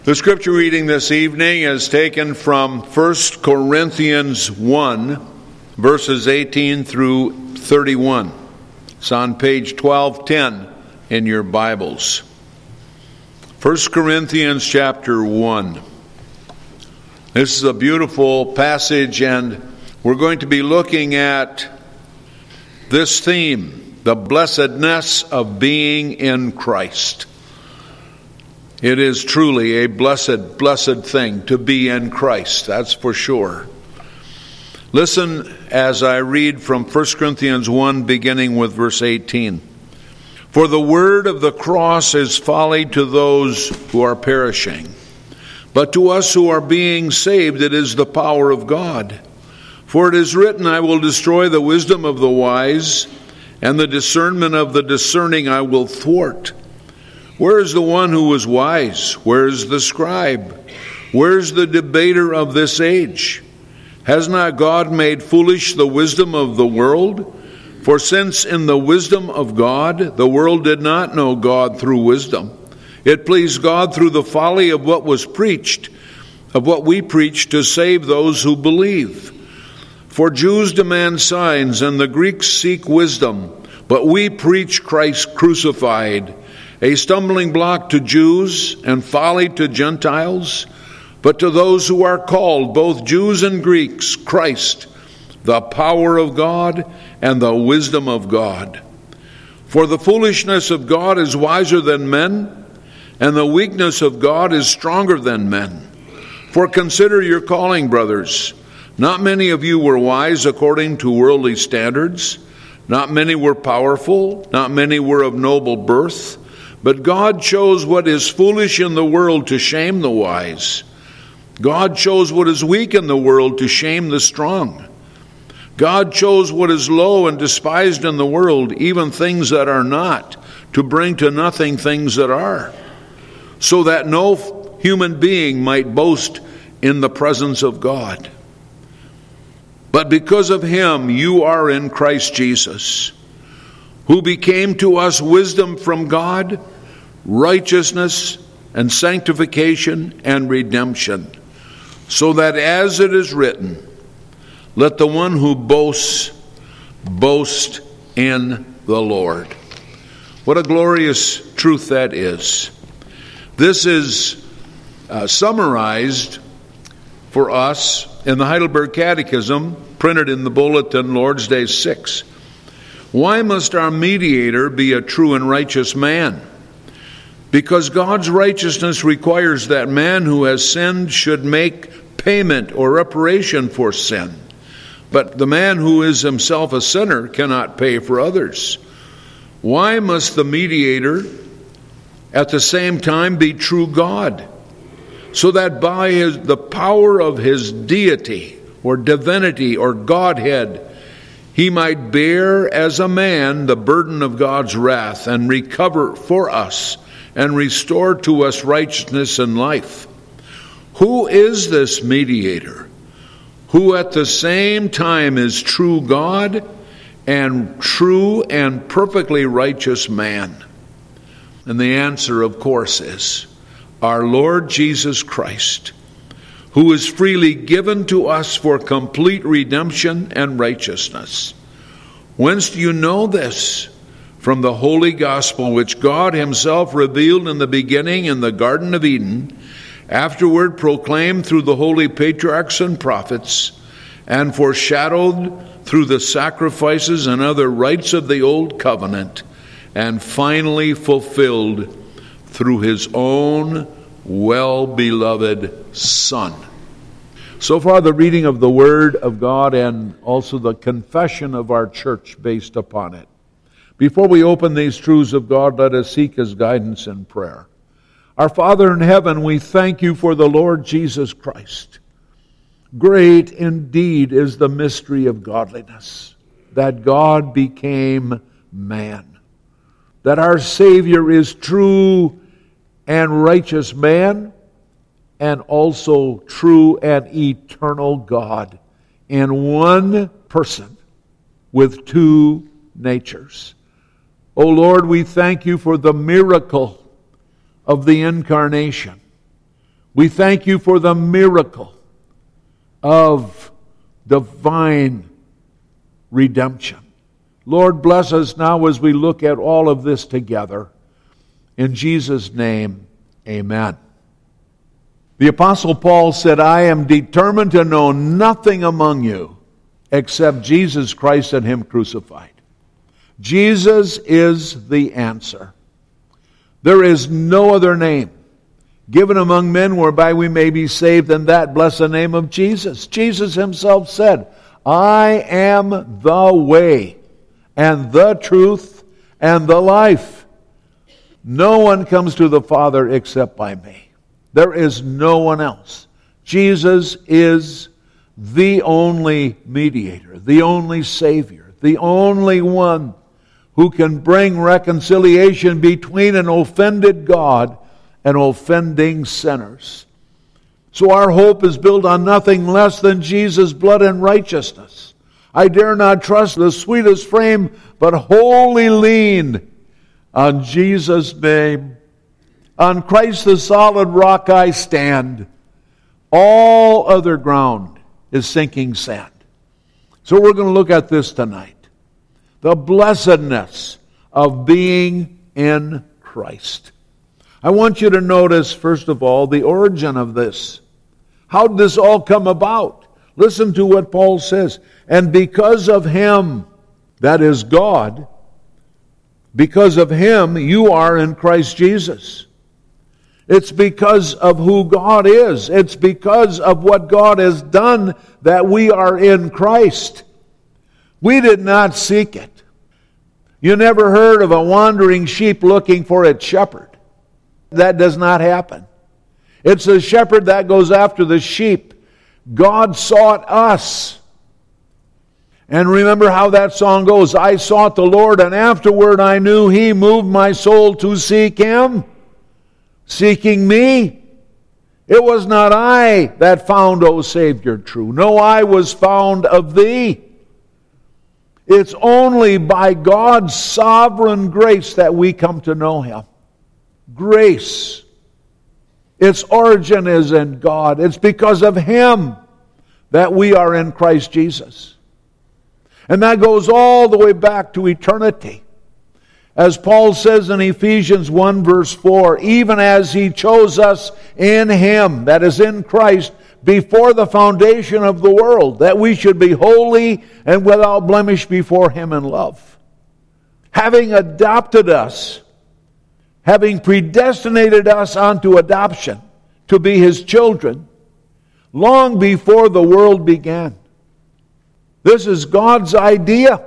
The scripture reading this evening is taken from 1 Corinthians 1, verses 18 through 31. It's on page 1210 in your Bibles. 1 Corinthians chapter 1. This is a beautiful passage, and we're going to be looking at this theme, the blessedness of being in Christ. It is truly a blessed thing to be in Christ, that's for sure. Listen as I read from 1 Corinthians 1, beginning with verse 18. For the word of the cross is folly to those who are perishing, but to us who are being saved it is the power of God. For it is written, I will destroy the wisdom of the wise, and the discernment of the discerning I will thwart. Where is the one who was wise? Where is the scribe? Where is the debater of this age? Has not God made foolish the wisdom of the world? For since in the wisdom of God, the world did not know God through wisdom, it pleased God through the folly of what was preached, of what we preach, to save those who believe. For Jews demand signs, and the Greeks seek wisdom, but we preach Christ crucified, a stumbling block to Jews and folly to Gentiles, but to those who are called, both Jews and Greeks, Christ, the power of God and the wisdom of God. For the foolishness of God is wiser than men, and the weakness of God is stronger than men. For consider your calling, brothers. Not many of you were wise according to worldly standards. Not many were powerful. Not many were of noble birth. But God chose what is foolish in the world to shame the wise. God chose what is weak in the world to shame the strong. God chose what is low and despised in the world, even things that are not, to bring to nothing things that are, so that no human being might boast in the presence of God. But because of him you are in Christ Jesus, who became to us wisdom from God, righteousness and sanctification and redemption, so that as it is written, let the one who boasts, boast in the Lord. What a glorious truth that is. This is summarized for us in the Heidelberg Catechism, printed in the Bulletin, Lord's Day 6. Why must our mediator be a true and righteous man? Because God's righteousness requires that man who has sinned should make payment or reparation for sin. But the man who is himself a sinner cannot pay for others. Why must the mediator at the same time be true God? So that by the power of his deity or divinity or Godhead, he might bear as a man the burden of God's wrath and recover for us and restore to us righteousness and life. Who is this mediator, who at the same time is true God and true and perfectly righteous man? And the answer, of course, is our Lord Jesus Christ, who is freely given to us for complete redemption and righteousness. Whence do you know this? From the holy gospel which God himself revealed in the beginning in the Garden of Eden, afterward proclaimed through the holy patriarchs and prophets, and foreshadowed through the sacrifices and other rites of the old covenant, and finally fulfilled through his own well-beloved Son. So far, the reading of the Word of God and also the confession of our church based upon it. Before we open these truths of God, let us seek his guidance in prayer. Our Father in heaven, we thank you for the Lord Jesus Christ. Great indeed is the mystery of godliness, that God became man, that our Savior is true and righteous man, and also true and eternal God in one person with two natures. O Lord, we thank you for the miracle of the incarnation. We thank you for the miracle of divine redemption. Lord, bless us now as we look at all of this together. In Jesus' name, amen. The Apostle Paul said, I am determined to know nothing among you except Jesus Christ and Him crucified. Jesus is the answer. There is no other name given among men whereby we may be saved than that blessed name of Jesus. Jesus Himself said, I am the way and the truth and the life. No one comes to the Father except by me. There is no one else. Jesus is the only mediator, the only Savior, the only one who can bring reconciliation between an offended God and offending sinners. So our hope is built on nothing less than Jesus' blood and righteousness. I dare not trust the sweetest frame, but wholly lean on Jesus' name. On Christ the solid rock I stand. All other ground is sinking sand. So we're going to look at this tonight. The blessedness of being in Christ. I want you to notice, first of all, the origin of this. How did this all come about? Listen to what Paul says. And because of Him, that is God, because of Him you are in Christ Jesus. It's because of who God is. It's because of what God has done that we are in Christ. We did not seek it. You never heard of a wandering sheep looking for its shepherd. That does not happen. It's the shepherd that goes after the sheep. God sought us. And remember how that song goes, I sought the Lord, and afterward I knew He moved my soul to seek Him. Seeking me. It was not I that found, O Savior, true. No, I was found of Thee. It's only by God's sovereign grace that we come to know Him. Grace. Its origin is in God. It's because of Him that we are in Christ Jesus. And that goes all the way back to eternity. As Paul says in Ephesians 1 verse 4, even as He chose us in Him, that is in Christ, before the foundation of the world, that we should be holy and without blemish before Him in love. Having adopted us, having predestinated us unto adoption to be His children, long before the world began. This is God's idea.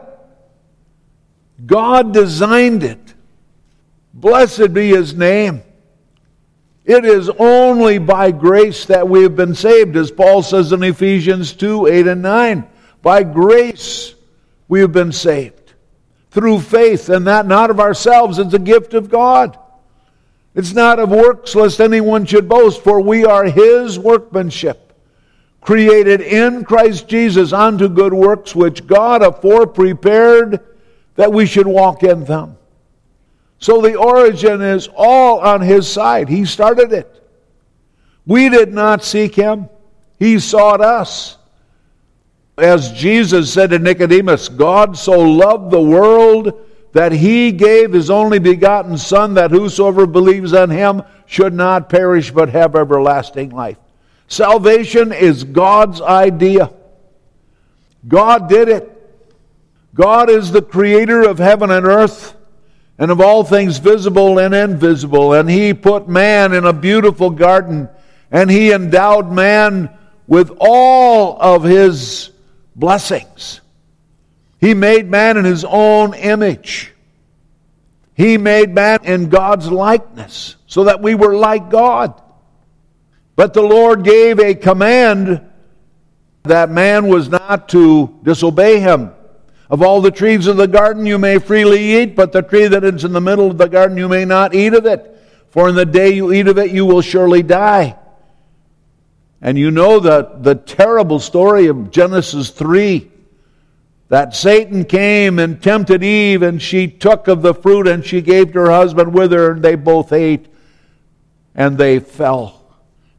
God designed it. Blessed be His name. It is only by grace that we have been saved, as Paul says in Ephesians 2, 8 and 9. By grace we have been saved. Through faith, and that not of ourselves, it's a gift of God. It's not of works, lest anyone should boast, for we are His workmanship, created in Christ Jesus unto good works, which God afore prepared that we should walk in them. So the origin is all on His side. He started it. We did not seek Him. He sought us. As Jesus said to Nicodemus, God so loved the world that He gave His only begotten Son, that whosoever believes on Him should not perish but have everlasting life. Salvation is God's idea. God did it. God is the creator of heaven and earth and of all things visible and invisible. And He put man in a beautiful garden, and He endowed man with all of His blessings. He made man in His own image. He made man in God's likeness so that we were like God. But the Lord gave a command that man was not to disobey Him. Of all the trees of the garden you may freely eat, but the tree that is in the middle of the garden you may not eat of it. For in the day you eat of it you will surely die. And you know the terrible story of Genesis 3. That Satan came and tempted Eve, and she took of the fruit and she gave to her husband with her, and they both ate, and they fell.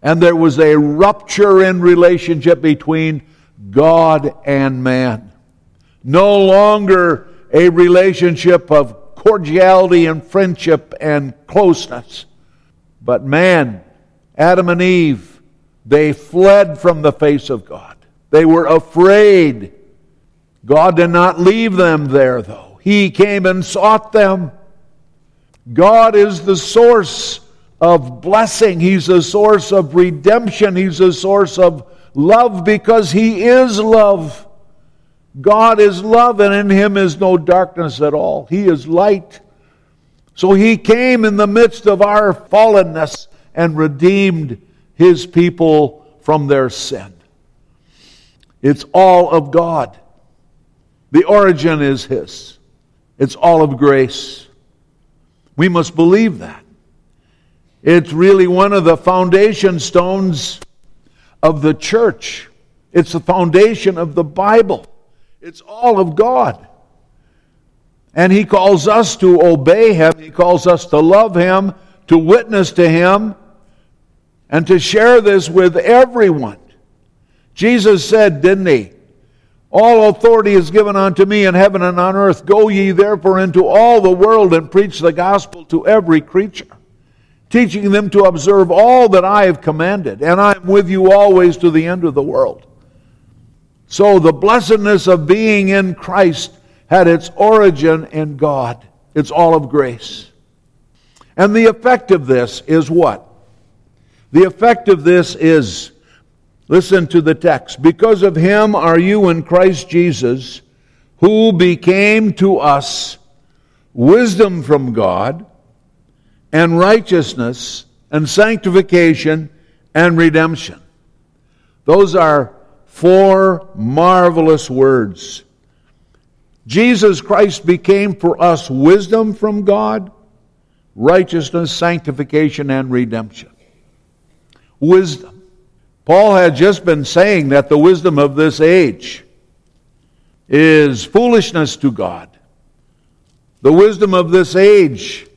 And there was a rupture in relationship between God and man. No longer a relationship of cordiality and friendship and closeness. But man, Adam and Eve, they fled from the face of God. They were afraid. God did not leave them there, though. He came and sought them. God is the source of blessing. He's the source of redemption. He's the source of love because He is love. God is love, and in Him is no darkness at all. He is light. So He came in the midst of our fallenness and redeemed His people from their sin. It's all of God. The origin is His. It's all of grace. We must believe that. It's really one of the foundation stones of the church. It's the foundation of the Bible. It's all of God. And He calls us to obey Him. He calls us to love Him, to witness to Him, and to share this with everyone. Jesus said, didn't He? All authority is given unto me in heaven and on earth. Go ye therefore into all the world and preach the gospel to every creature, teaching them to observe all that I have commanded. And I am with you always to the end of the world. So the blessedness of being in Christ had its origin in God. It's all of grace. And the effect of this is what? The effect of this is, listen to the text. Because of Him are you in Christ Jesus, who became to us wisdom from God, and righteousness, and sanctification, and redemption. Those are 4 marvelous words. Jesus Christ became for us wisdom from God, righteousness, sanctification, and redemption. Wisdom. Paul had just been saying that the wisdom of this age is foolishness to God. The wisdom of this age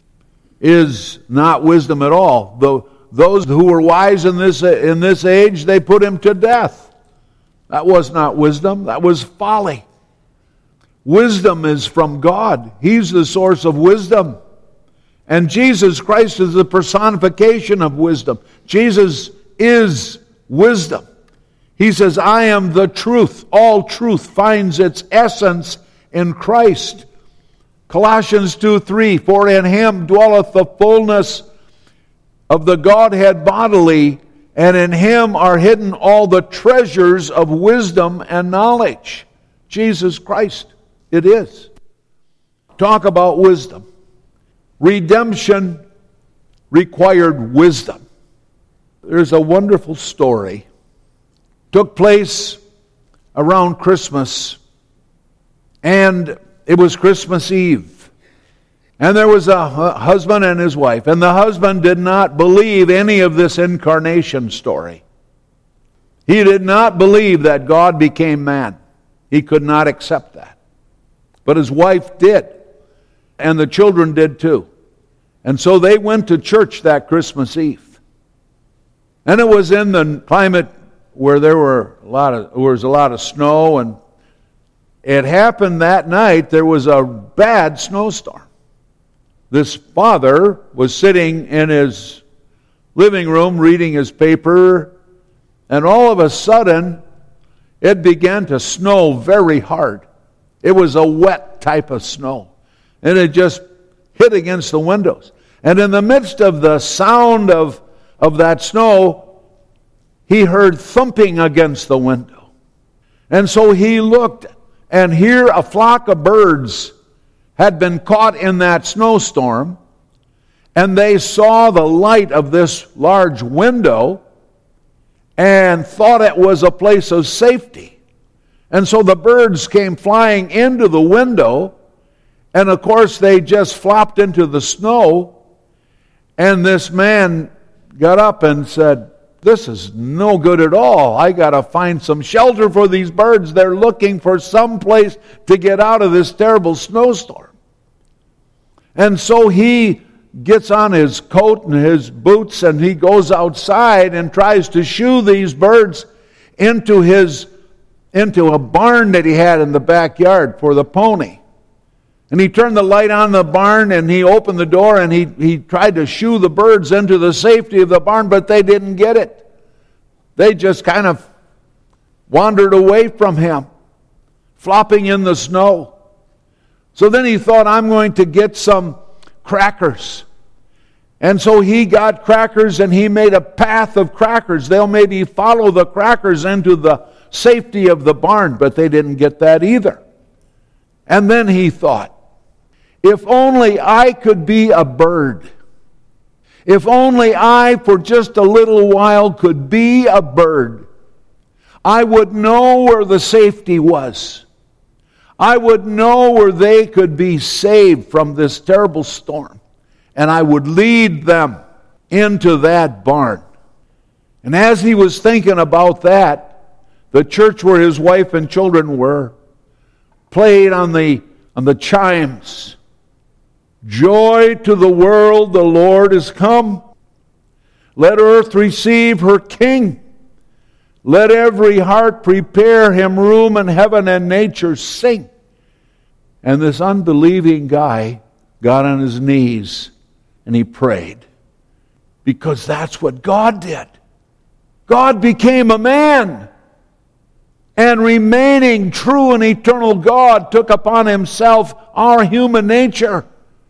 is not wisdom at all. Those who were wise in this age, they put him to death. That was not wisdom. That was folly. Wisdom is from God. He's the source of wisdom. And Jesus Christ is the personification of wisdom. Jesus is wisdom. He says, I am the truth. All truth finds its essence in Christ. Colossians 2:3, for in Him dwelleth the fullness of the Godhead bodily, and in Him are hidden all the treasures of wisdom and knowledge. Jesus Christ, it is. Talk about wisdom. Redemption required wisdom. There's a wonderful story. Took place around Christmas, and it was Christmas Eve. And there was a husband and his wife, and the husband did not believe any of this incarnation story. He did not believe that God became man. He could not accept that. But his wife did, and the children did too. And so they went to church that Christmas Eve. And it was in the climate where there was a lot of snow, and it happened that night there was a bad snowstorm. This father was sitting in his living room reading his paper, and all of a sudden it began to snow very hard. It was a wet type of snow, and it just hit against the windows. And in the midst of the sound of that snow, he heard thumping against the window. And so he looked, and here a flock of birds had been caught in that snowstorm, and they saw the light of this large window and thought it was a place of safety. And so the birds came flying into the window, and of course they just flopped into the snow. And this man got up and said, this is no good at all. I got to find some shelter for these birds. They're looking for some place to get out of this terrible snowstorm. And so he gets on his coat and his boots and he goes outside and tries to shoo these birds into a barn that he had in the backyard for the pony. And he turned the light on the barn and he opened the door and he tried to shoo the birds into the safety of the barn, but they didn't get it. They just kind of wandered away from him, flopping in the snow. So then he thought, I'm going to get some crackers. And so he got crackers and he made a path of crackers. They'll maybe follow the crackers into the safety of the barn, but they didn't get that either. And then he thought, if only I could be a bird. If only I, for just a little while, could be a bird. I would know where the safety was. I would know where they could be saved from this terrible storm. And I would lead them into that barn. And as he was thinking about that, the church where his wife and children were played on the chimes. Joy to the world, the Lord is come. Let earth receive her King. Let every heart prepare him room in heaven, and nature sing. And this unbelieving guy got on his knees and he prayed. Because that's what God did. God became a man. And remaining true and eternal God took upon himself our human nature.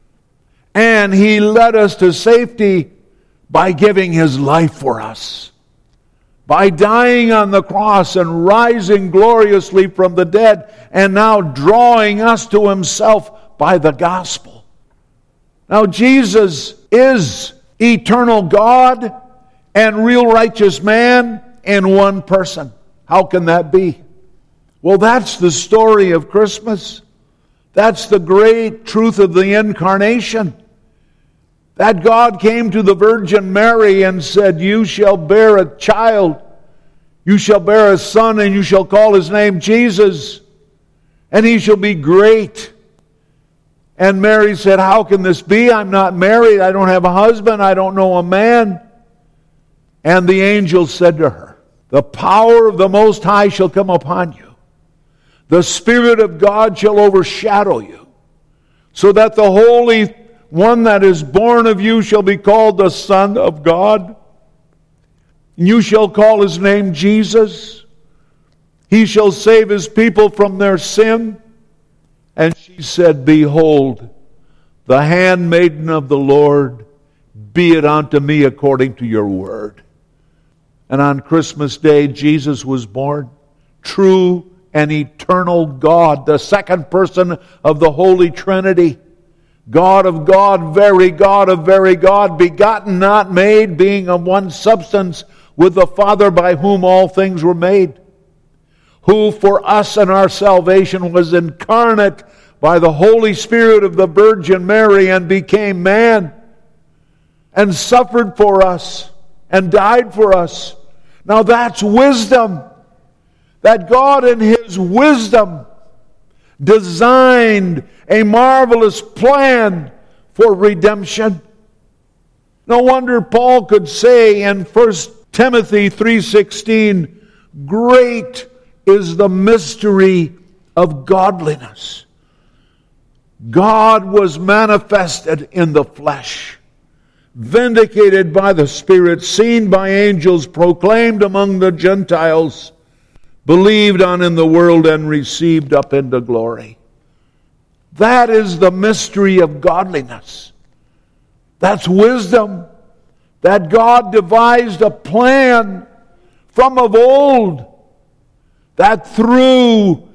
And he led us to safety by giving his life for us. By dying on the cross and rising gloriously from the dead, and now drawing us to himself by the gospel. Now Jesus is eternal God and real righteous man in one person. How can that be? Well, that's the story of Christmas. That's the great truth of the incarnation. That God came to the Virgin Mary and said, you shall bear a child. You shall bear a son, and you shall call his name Jesus. And he shall be great. And Mary said, how can this be? I'm not married. I don't have a husband. I don't know a man. And the angel said to her, the power of the Most High shall come upon you. The Spirit of God shall overshadow you. So that the Holy One that is born of you shall be called the Son of God. You shall call his name Jesus. He shall save his people from their sin. And she said, behold, the handmaiden of the Lord, be it unto me according to your word. And on Christmas Day, Jesus was born, true and eternal God, the second person of the Holy Trinity. God of God, very God of very God, begotten, not made, being of one substance with the Father, by whom all things were made, who for us and our salvation was incarnate by the Holy Spirit of the Virgin Mary and became man and suffered for us and died for us. Now that's wisdom. That God in his wisdom designed a marvelous plan for redemption. No wonder Paul could say in 1 Timothy 3:16, great is the mystery of godliness. God was manifested in the flesh, vindicated by the Spirit, seen by angels, proclaimed among the Gentiles, believed on in the world, and received up into glory. That is the mystery of godliness. That's wisdom. That God devised a plan from of old, that through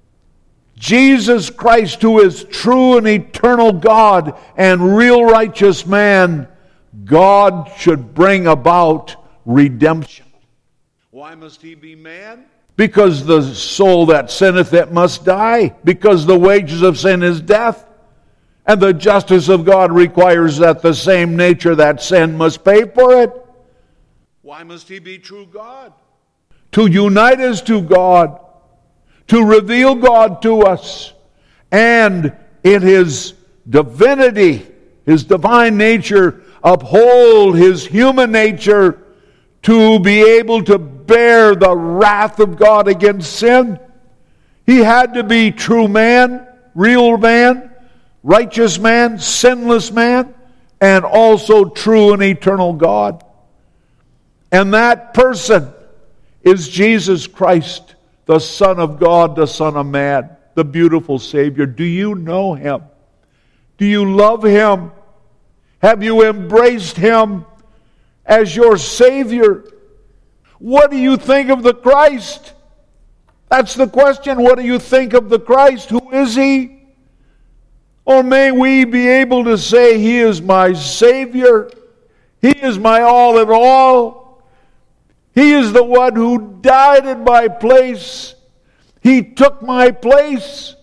Jesus Christ, who is true and eternal God and real righteous man, God should bring about redemption. Why must he be man? Because the soul that sinneth, it must die. Because the wages of sin is death. And the justice of God requires that the same nature that sin must pay for it. Why must he be true God? To unite us to God. To reveal God to us. And in his divinity, His divine nature, uphold His human nature to be able to bear the wrath of God against sin. He had to be true man, real man, righteous man, sinless man, and also true and eternal God. And that person is Jesus Christ, the Son of God, the Son of Man, the beautiful Savior. Do you know Him? Do you love Him? Have you embraced Him as your Savior? What do you think of the Christ? That's the question. What do you think of the Christ? Who is He? Or may we be able to say, He is my Savior. He is my all in all. He is the one who died in my place. He took my place.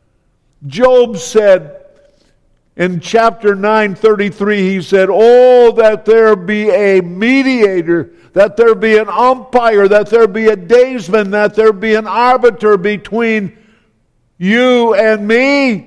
Job said in chapter 9:33, he said, "Oh, that there be a mediator, that there be an umpire, that there be a daysman, that there be an arbiter between you and me."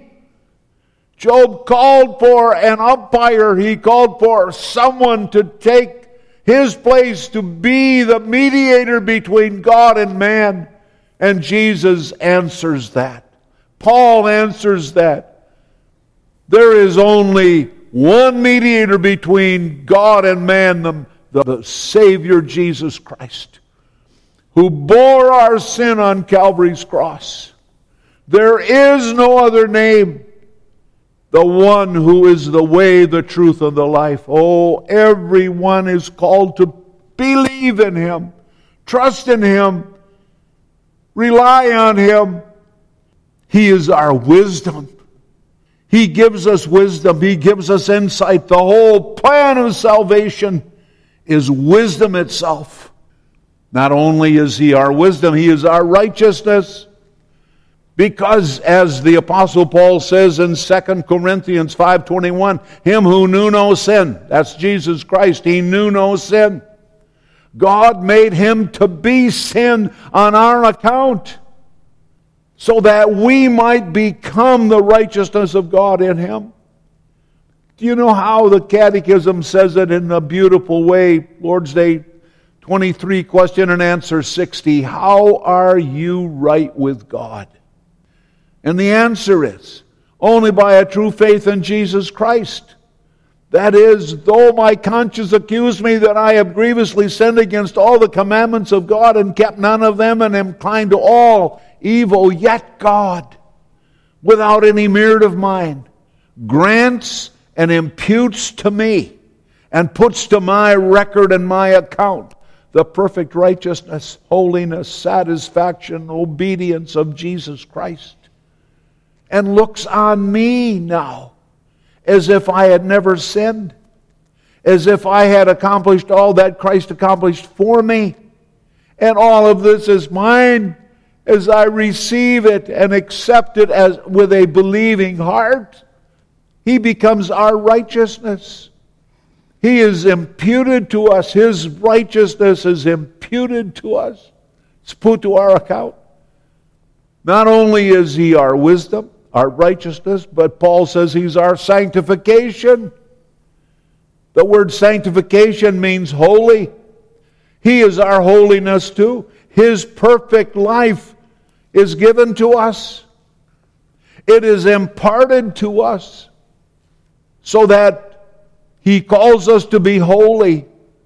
Job called for an umpire. He called for someone to take his place, to be the mediator between God and man. And Jesus answers that. Paul answers that. There is only one mediator between God and man, the Savior Jesus Christ, who bore our sin on Calvary's cross. There is no other name. The one who is the way, the truth, and the life. Oh, everyone is called to believe in Him, trust in Him, rely on Him. He is our wisdom. He gives us wisdom. He gives us insight. The whole plan of salvation is wisdom itself. Not only is He our wisdom, He is our righteousness. Because, as the Apostle Paul says in 2 Corinthians 5:21, Him who knew no sin, that's Jesus Christ, He knew no sin. God made Him to be sin on our account, so that we might become the righteousness of God in Him. Do you know how the Catechism says it in a beautiful way? Lord's Day 23, question and answer 60. How are you right with God? And the answer is, only by a true faith in Jesus Christ. That is, though my conscience accused me that I have grievously sinned against all the commandments of God and kept none of them and am inclined to all evil, yet God, without any merit of mine, grants and imputes to me and puts to my record and my account the perfect righteousness, holiness, satisfaction, obedience of Jesus Christ. And looks on me now as if I had never sinned, as if I had accomplished all that Christ accomplished for me. And all of this is mine as I receive it and accept it as with a believing heart. He becomes our righteousness. He is imputed to us. His righteousness is imputed to us. It's put to our account. Not only is He our wisdom, our righteousness, but Paul says He's our sanctification. The word sanctification means holy. He is our holiness too. His perfect life is given to us. It is imparted to us so that He calls us to be holy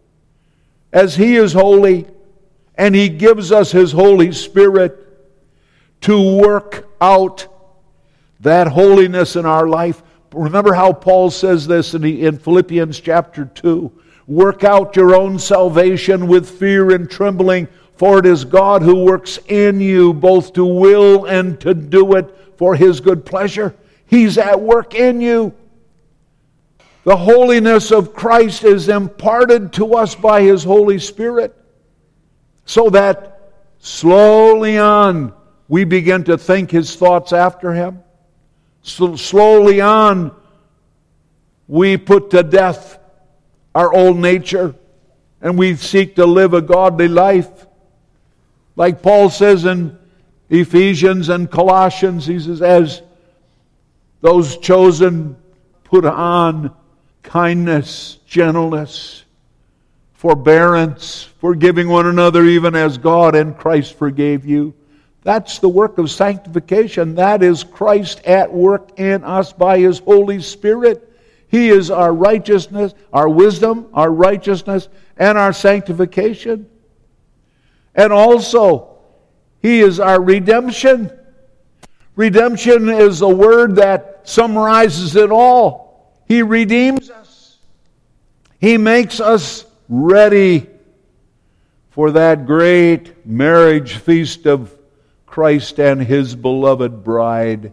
as He is holy, and He gives us His Holy Spirit to work out that holiness in our life. Remember how Paul says this in Philippians chapter 2. Work out your own salvation with fear and trembling, for it is God who works in you both to will and to do it for His good pleasure. He's at work in you. The holiness of Christ is imparted to us by His Holy Spirit, so that slowly on we begin to think His thoughts after Him. So slowly on, we put to death our old nature and we seek to live a godly life. Like Paul says in Ephesians and Colossians, he says, as those chosen Put on kindness, gentleness, forbearance, forgiving one another even as God and Christ forgave you. That's the work of sanctification. That is Christ at work in us by His Holy Spirit. He is our righteousness, our wisdom, our righteousness, and our sanctification. And also, He is our redemption. Redemption is a word that summarizes it all. He redeems us. He makes us ready for that great marriage feast of Christ and His beloved bride.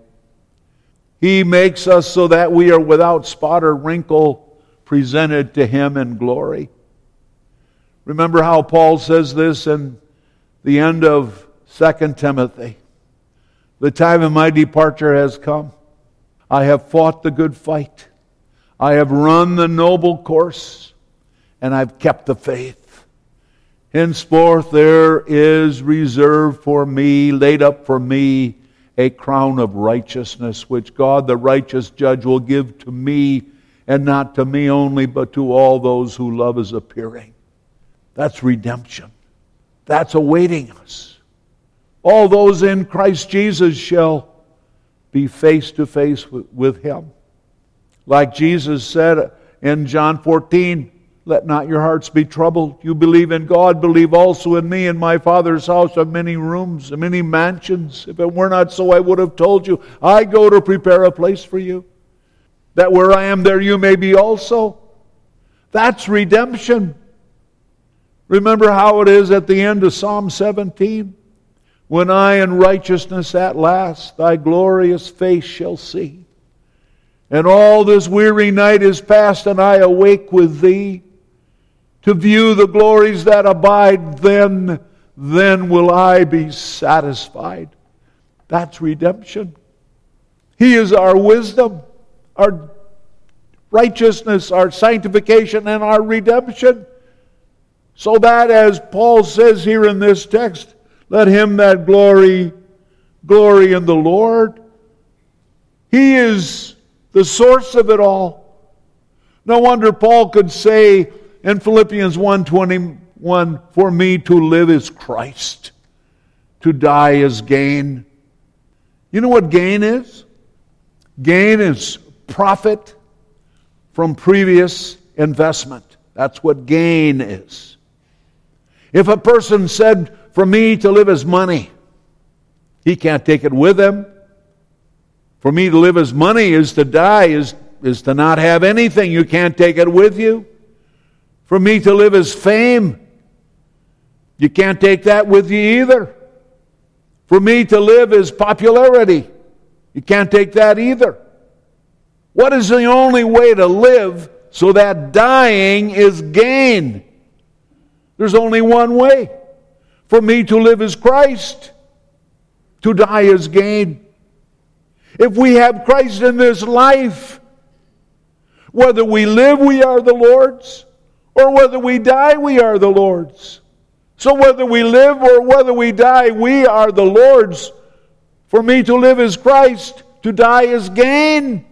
He makes us so that we are without spot or wrinkle presented to Him in glory. Remember how Paul says this in the end of 2 Timothy. The time of my departure has come. I have fought the good fight. I have run the noble course, and I've kept the faith. Henceforth there is reserved for me, laid up for me, a crown of righteousness, which God the righteous judge will give to me, and not to me only, but to all those who love His appearing. That's redemption. That's awaiting us. All those in Christ Jesus shall be face to face with Him. Like Jesus said in John 14, let not your hearts be troubled. You believe in God, believe also in me. In my Father's house are many rooms, many mansions. If it were not so, I would have told you. I go to prepare a place for you, that where I am, there you may be also. That's redemption. Remember how it is at the end of Psalm 17? When I in righteousness at last thy glorious face shall see. And all this weary night is past, and I awake with thee. To view the glories that abide, then will I be satisfied. That's redemption. He is our wisdom, our righteousness, our sanctification, and our redemption. So that, as Paul says here in this text, let him that glory in the Lord. He is the source of it all. No wonder Paul could say in Philippians 1:21, for me to live is Christ, to die is gain. You know what gain is? Gain is profit from previous investment. That's what gain is. If a person said, for me to live is money, he can't take it with him. For me to live as money is to die, is to not have anything. You can't take it with you. For me to live as fame, you can't take that with you either. For me to live as popularity, you can't take that either. What is the only way to live so that dying is gain? There's only one way. For me to live is Christ. To die is gain. If we have Christ in this life, whether we live, we are the Lord's, or whether we die, we are the Lord's. So whether we live or whether we die, we are the Lord's. For me to live is Christ, to die is gain.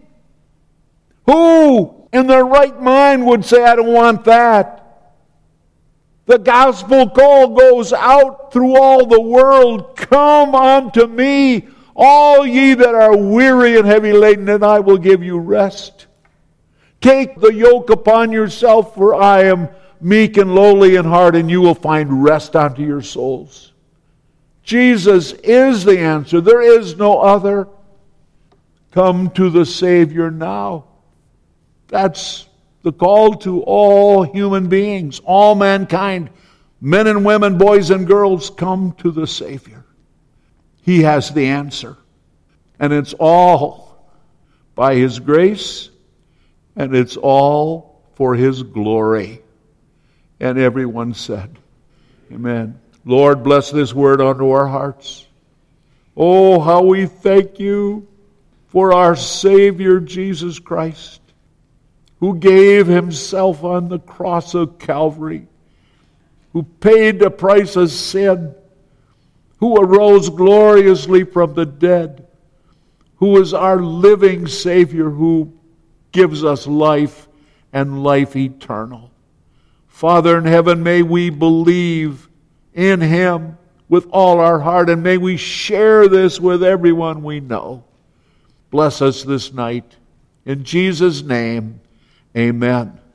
Who in their right mind would say, I don't want that? The gospel call goes out through all the world. Come unto me, all ye that are weary and heavy laden, and I will give you rest. Take the yoke upon yourself, for I am meek and lowly in heart, and you will find rest unto your souls. Jesus is the answer. There is no other. Come to the Savior now. That's the call to all human beings, all mankind, men and women, boys and girls, come to the Savior. He has the answer. And it's all by His grace, and it's all for His glory. And everyone said, amen. Lord, bless this word unto our hearts. Oh, how we thank you for our Savior, Jesus Christ, who gave Himself on the cross of Calvary, who paid the price of sin, who arose gloriously from the dead, who is our living Savior, who gives us life and life eternal. Father in heaven, may we believe in Him with all our heart, and may we share this with everyone we know. Bless us this night. In Jesus' name, amen.